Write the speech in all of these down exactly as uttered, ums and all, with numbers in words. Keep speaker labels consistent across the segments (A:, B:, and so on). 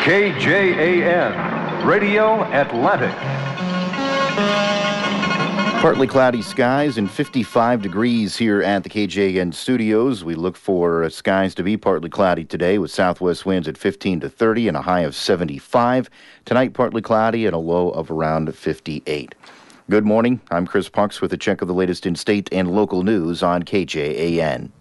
A: K J A N, Radio Atlantic.
B: Partly cloudy skies and fifty-five degrees here at the K J A N studios. We look for uh, skies to be partly cloudy today with southwest winds at fifteen to thirty and a high of seventy-five. Tonight, partly cloudy and a low of around fifty-eight. Good morning. I'm Chris Pucks with a check of the latest in state and local news on K J A N.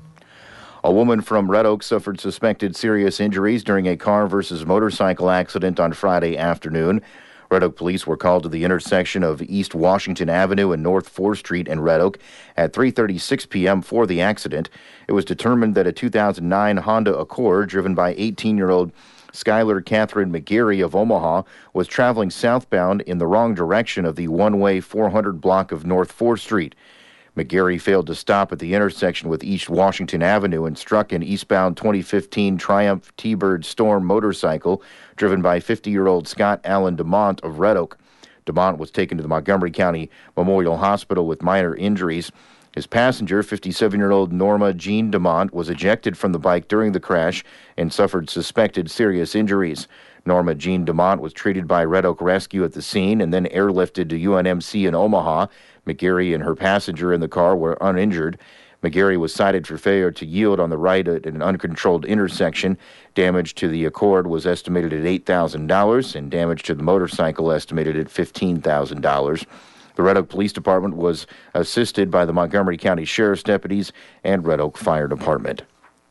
B: A woman from Red Oak suffered suspected serious injuries during a car versus motorcycle accident on Friday afternoon. Red Oak police were called to the intersection of East Washington Avenue and North fourth Street in Red Oak at three thirty-six p.m. for the accident. It was determined that a two thousand nine Honda Accord driven by eighteen-year-old Skylar Catherine McGarry of Omaha was traveling southbound in the wrong direction of the one-way four hundred block of North fourth Street. McGarry failed to stop at the intersection with East Washington Avenue and struck an eastbound twenty fifteen Triumph T-Bird Storm motorcycle driven by fifty-year-old Scott Allen DeMont of Red Oak. DeMont was taken to the Montgomery County Memorial Hospital with minor injuries. His passenger, fifty-seven-year-old Norma Jean DeMont, was ejected from the bike during the crash and suffered suspected serious injuries. Norma Jean DeMont was treated by Red Oak Rescue at the scene and then airlifted to U N M C in Omaha. McGarry and her passenger in the car were uninjured. McGarry was cited for failure to yield on the right at an uncontrolled intersection. Damage to the Accord was estimated at eight thousand dollars and damage to the motorcycle estimated at fifteen thousand dollars. The Red Oak Police Department was assisted by the Montgomery County Sheriff's deputies and Red Oak Fire Department.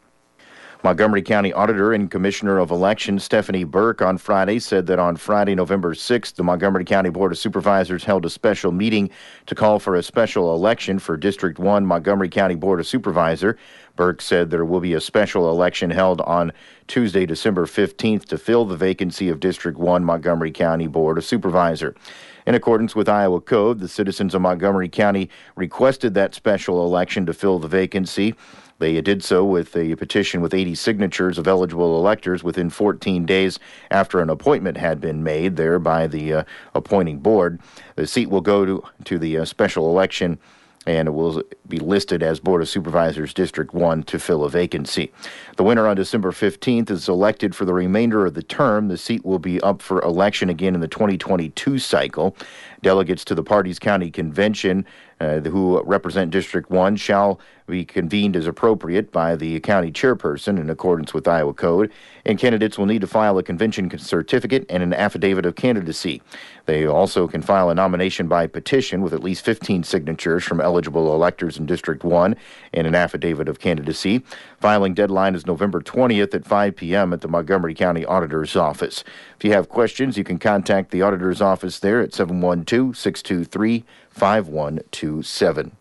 B: Montgomery County Auditor and Commissioner of Elections Stephanie Burke on Friday said that on Friday, November sixth, the Montgomery County Board of Supervisors held a special meeting to call for a special election for District one Montgomery County Board of Supervisor. Burke said there will be a special election held on Tuesday, December fifteenth to fill the vacancy of District one Montgomery County Board of Supervisor. In accordance with Iowa Code, the citizens of Montgomery County requested that special election to fill the vacancy. They did so with a petition with eighty signatures of eligible electors within fourteen days after an appointment had been made there by the uh, appointing board. The seat will go to, to the uh, special election, and it will be listed as Board of Supervisors District one to fill a vacancy. The winner on December fifteenth is elected for the remainder of the term. The seat will be up for election again in the twenty twenty-two cycle. Delegates to the party's county convention uh, who represent District one shall be convened as appropriate by the county chairperson in accordance with Iowa Code, and candidates will need to file a convention certificate and an affidavit of candidacy. They also can file a nomination by petition with at least fifteen signatures from eligible electors in District one and an affidavit of candidacy. Filing deadline is November twentieth at five p.m. at the Montgomery County Auditor's Office. If you have questions, you can contact the Auditor's Office there at seven one two, six two three, five one two seven.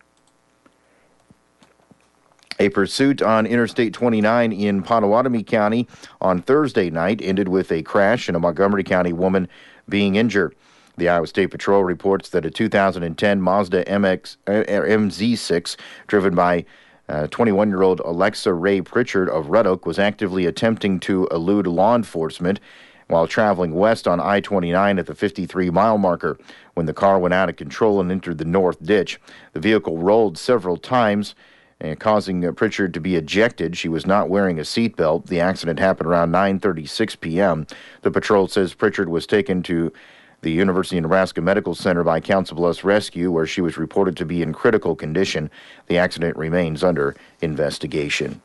B: A pursuit on Interstate twenty-nine in Pottawatomie County on Thursday night ended with a crash and a Montgomery County woman being injured. The Iowa State Patrol reports that a two thousand ten Mazda M X, uh, M Z six driven by uh, twenty-one-year-old Alexa Ray Pritchard of Red Oak was actively attempting to elude law enforcement while traveling west on I twenty-nine at the fifty-three mile marker when the car went out of control and entered the north ditch. The vehicle rolled several times, and causing uh, Pritchard to be ejected. She was not wearing a seatbelt. The accident happened around nine thirty-six p.m. The patrol says Pritchard was taken to the University of Nebraska Medical Center by Council Bluffs Rescue, where she was reported to be in critical condition. The accident remains under investigation.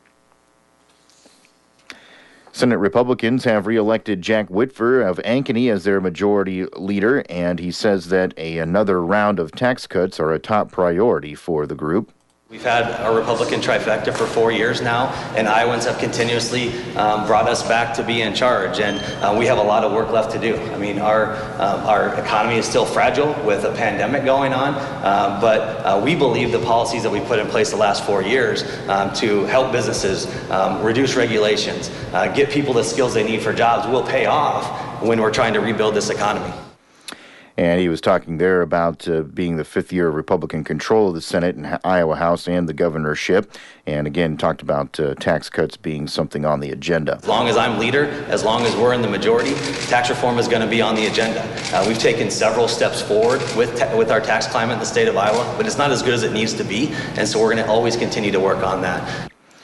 B: Senate Republicans have reelected Jack Whitver of Ankeny as their majority leader, and he says that a, another round of tax cuts are a top priority for the group.
C: We've had a Republican trifecta for four years now, and Iowans have continuously um, brought us back to be in charge, and uh, we have a lot of work left to do. I mean, our um, our economy is still fragile with a pandemic going on, um, but uh, we believe the policies that we put in place the last four years um, to help businesses, um, reduce regulations, uh, get people the skills they need for jobs will pay off when we're trying to rebuild this economy.
B: And he was talking there about uh, being the fifth year of Republican control of the Senate and Iowa House and the governorship. And again, talked about uh, tax cuts being something on the agenda.
C: As long as I'm leader, as long as we're in the majority, tax reform is going to be on the agenda. Uh, we've taken several steps forward with ta- with our tax climate in the state of Iowa, but it's not as good as it needs to be. And so we're going to always continue to work on that.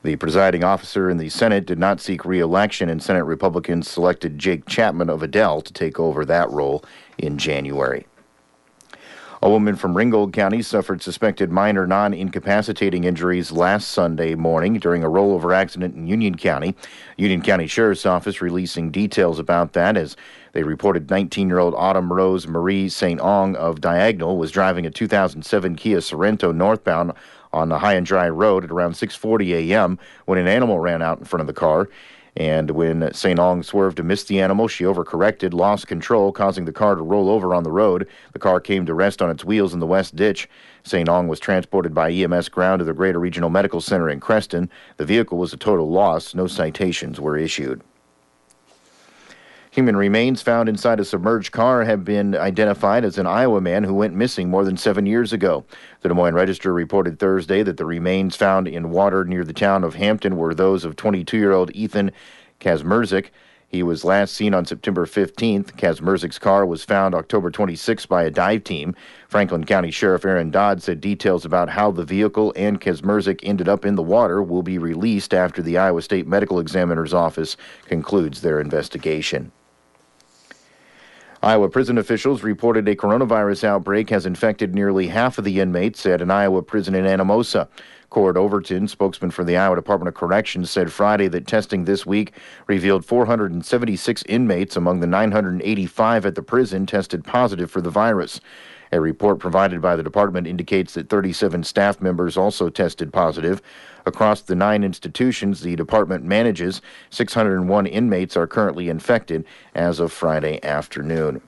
B: The presiding officer in the Senate did not seek re-election, and Senate Republicans selected Jake Chapman of Adel to take over that role in January. A woman from Ringgold County suffered suspected minor non-incapacitating injuries last Sunday morning during a rollover accident in Union County. Union County Sheriff's Office releasing details about that as they reported nineteen-year-old Autumn Rose Marie Saint Ong of Diagonal was driving a two thousand seven Kia Sorento northbound on the High and Dry Road at around six forty a.m. when an animal ran out in front of the car. And when Saint Ong swerved to miss the animal, she overcorrected, lost control, causing the car to roll over on the road. The car came to rest on its wheels in the west ditch. Saint Ong was transported by E M S ground to the Greater Regional Medical Center in Creston. The vehicle was a total loss. No citations were issued. Human remains found inside a submerged car have been identified as an Iowa man who went missing more than seven years ago. The Des Moines Register reported Thursday that the remains found in water near the town of Hampton were those of twenty-two-year-old Ethan Kazmerzik. He was last seen on September fifteenth. Kazmerzik's car was found October twenty-sixth by a dive team. Franklin County Sheriff Aaron Dodd said details about how the vehicle and Kazmerzik ended up in the water will be released after the Iowa State Medical Examiner's Office concludes their investigation. Iowa prison officials reported a coronavirus outbreak has infected nearly half of the inmates at an Iowa prison in Anamosa. Cord Overton, spokesman for the Iowa Department of Corrections, said Friday that testing this week revealed four hundred seventy-six inmates among the nine hundred eighty-five at the prison tested positive for the virus. A report provided by the department indicates that thirty-seven staff members also tested positive. Across the nine institutions the department manages, six hundred one inmates are currently infected as of Friday afternoon.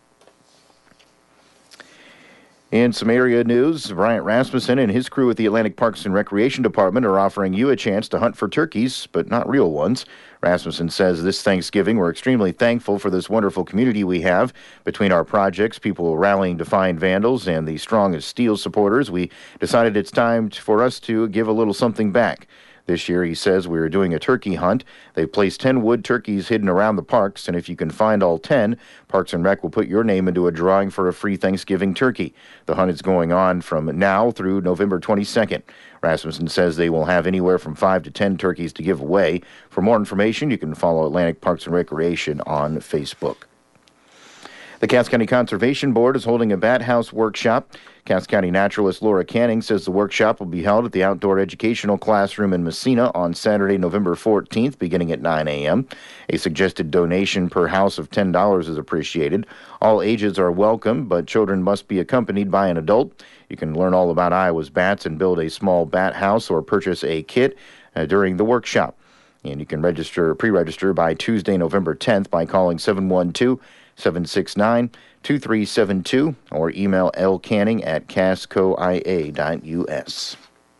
B: In some area news, Bryant Rasmussen and his crew at the Atlantic Parks and Recreation Department are offering you a chance to hunt for turkeys, but not real ones. Rasmussen says this Thanksgiving we're extremely thankful for this wonderful community we have. Between our projects, people rallying to find vandals, and the strong as steel supporters, we decided it's time for us to give a little something back. This year, he says, we are doing a turkey hunt. They've placed ten wood turkeys hidden around the parks, and if you can find all ten, Parks and Rec will put your name into a drawing for a free Thanksgiving turkey. The hunt is going on from now through November twenty-second. Rasmussen says they will have anywhere from five to ten turkeys to give away. For more information, you can follow Atlantic Parks and Recreation on Facebook. The Cass County Conservation Board is holding a bat house workshop. Cass County naturalist Laura Canning says the workshop will be held at the Outdoor Educational Classroom in Messina on Saturday, November fourteenth, beginning at nine a.m. A suggested donation per house of ten dollars is appreciated. All ages are welcome, but children must be accompanied by an adult. You can learn all about Iowa's bats and build a small bat house or purchase a kit uh, during the workshop. And you can register, pre-register by Tuesday, November tenth by calling seven one two, seven six nine, two three seven two or email lcanning at cascoia dot u s.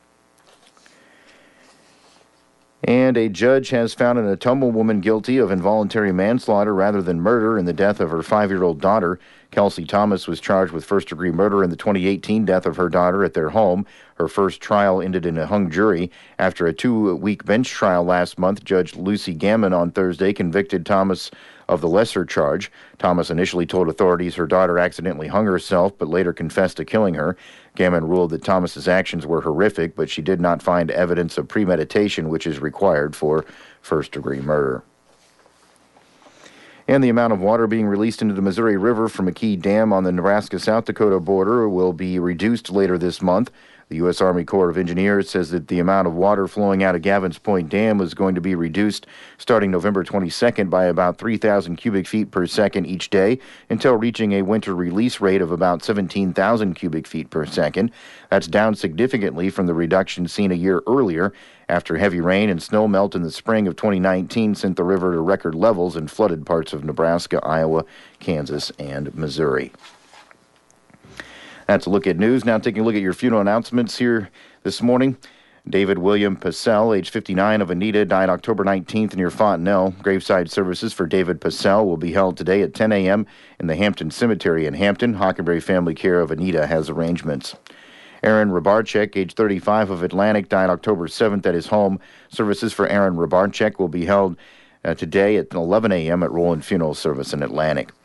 B: And a judge has found an Ottumwa woman guilty of involuntary manslaughter rather than murder in the death of her five-year-old daughter. Kelsey Thomas was charged with first-degree murder in the twenty eighteen death of her daughter at their home. Her first trial ended in a hung jury. After a two-week bench trial last month, Judge Lucy Gammon on Thursday convicted Thomas of the lesser charge. Thomas initially told authorities her daughter accidentally hung herself, but later confessed to killing her. Gammon ruled that Thomas's actions were horrific, but she did not find evidence of premeditation, which is required for first-degree murder. And the amount of water being released into the Missouri River from a key dam on the Nebraska-South Dakota border will be reduced later this month. The U S Army Corps of Engineers says that the amount of water flowing out of Gavins Point Dam is going to be reduced starting November twenty-second by about three thousand cubic feet per second each day until reaching a winter release rate of about seventeen thousand cubic feet per second. That's down significantly from the reduction seen a year earlier after heavy rain and snow melt in the spring of twenty nineteen sent the river to record levels and flooded parts of Nebraska, Iowa, Kansas, and Missouri. That's a look at news. Now taking a look at your funeral announcements here this morning. David William Pacell, age fifty-nine, of Anita, died October nineteenth near Fontenelle. Graveside services for David Pacell will be held today at ten a.m. in the Hampton Cemetery in Hampton. Hockenberry Family Care of Anita has arrangements. Aaron Rabarchek, age thirty-five, of Atlantic, died October seventh at his home. Services for Aaron Rabarchek will be held uh, today at eleven a.m. at Roland Funeral Service in Atlantic.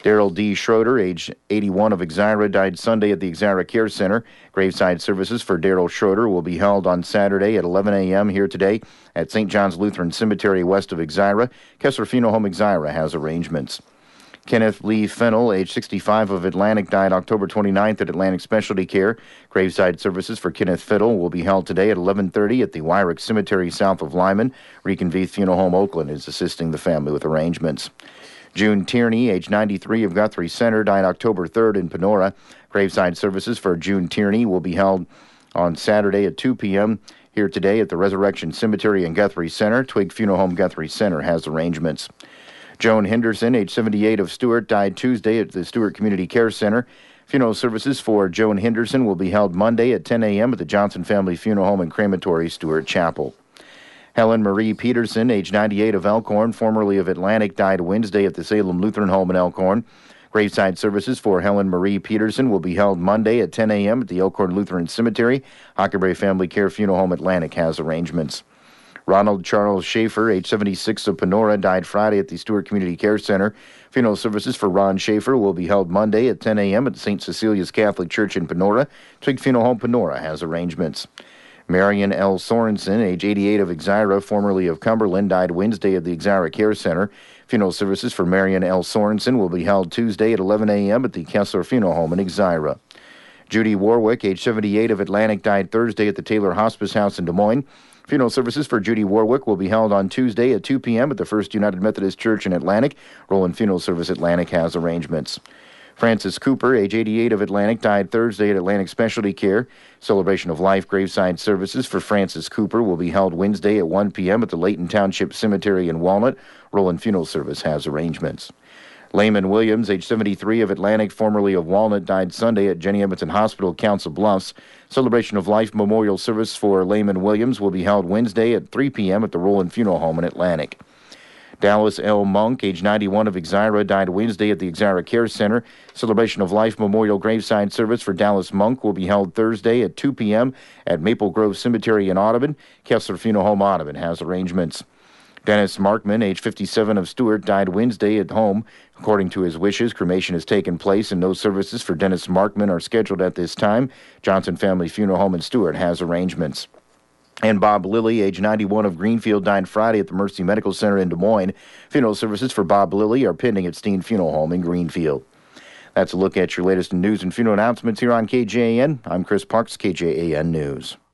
B: Daryl D. Schroeder, age eighty-one, of Exira, died Sunday at the Exira Care Center. Graveside services for Daryl Schroeder will be held on Saturday at eleven a.m. here today at Saint John's Lutheran Cemetery west of Exira. Kessler Funeral Home Exira has arrangements. Kenneth Lee Fennell, age sixty-five, of Atlantic, died October twenty-ninth at Atlantic Specialty Care. Graveside services for Kenneth Fennell will be held today at eleven thirty at the Wyrick Cemetery south of Lyman. Reconvene Funeral Home Oakland is assisting the family with arrangements. June Tierney, age ninety-three, of Guthrie Center, died October third in Panora. Graveside services for June Tierney will be held on Saturday at two p.m. here today at the Resurrection Cemetery in Guthrie Center. Twig Funeral Home Guthrie Center has arrangements. Joan Henderson, age seventy-eight, of Stewart, died Tuesday at the Stewart Community Care Center. Funeral services for Joan Henderson will be held Monday at ten a.m. at the Johnson Family Funeral Home and Crematory, Stewart Chapel. Helen Marie Peterson, age ninety-eight, of Elkhorn, formerly of Atlantic, died Wednesday at the Salem Lutheran Home in Elkhorn. Graveside services for Helen Marie Peterson will be held Monday at ten a.m. at the Elkhorn Lutheran Cemetery. Huckleberry Family Care Funeral Home Atlantic has arrangements. Ronald Charles Schaefer, age seventy-six, of Panora, died Friday at the Stewart Community Care Center. Funeral services for Ron Schaefer will be held Monday at ten a.m. at Saint Cecilia's Catholic Church in Panora. Twig Funeral Home Panora has arrangements. Marion L. Sorensen, age eighty-eight, of Exira, formerly of Cumberland, died Wednesday at the Exira Care Center. Funeral services for Marion L. Sorensen will be held Tuesday at eleven a.m. at the Kessler Funeral Home in Exira. Judy Warwick, age seventy-eight, of Atlantic, died Thursday at the Taylor Hospice House in Des Moines. Funeral services for Judy Warwick will be held on Tuesday at two p.m. at the First United Methodist Church in Atlantic. Roland Funeral Service Atlantic has arrangements. Francis Cooper, age eighty-eight, of Atlantic, died Thursday at Atlantic Specialty Care. Celebration of Life graveside services for Francis Cooper will be held Wednesday at one p.m. at the Layton Township Cemetery in Walnut. Roland Funeral Service has arrangements. Layman Williams, age seventy-three, of Atlantic, formerly of Walnut, died Sunday at Jenny Edmonton Hospital, Council Bluffs. Celebration of Life memorial service for Layman Williams will be held Wednesday at three p.m. at the Roland Funeral Home in Atlantic. Dallas L. Monk, age ninety-one, of Exira, died Wednesday at the Exira Care Center. Celebration of Life memorial graveside service for Dallas Monk will be held Thursday at two p.m. at Maple Grove Cemetery in Audubon. Kessler Funeral Home Audubon has arrangements. Dennis Markman, age fifty-seven, of Stewart, died Wednesday at home. According to his wishes, cremation has taken place and no services for Dennis Markman are scheduled at this time. Johnson Family Funeral Home in Stewart has arrangements. And Bob Lilly, age ninety-one, of Greenfield, died Friday at the Mercy Medical Center in Des Moines. Funeral services for Bob Lilly are pending at Steen Funeral Home in Greenfield. That's a look at your latest news and funeral announcements here on K J A N. I'm Chris Parks, K J A N News.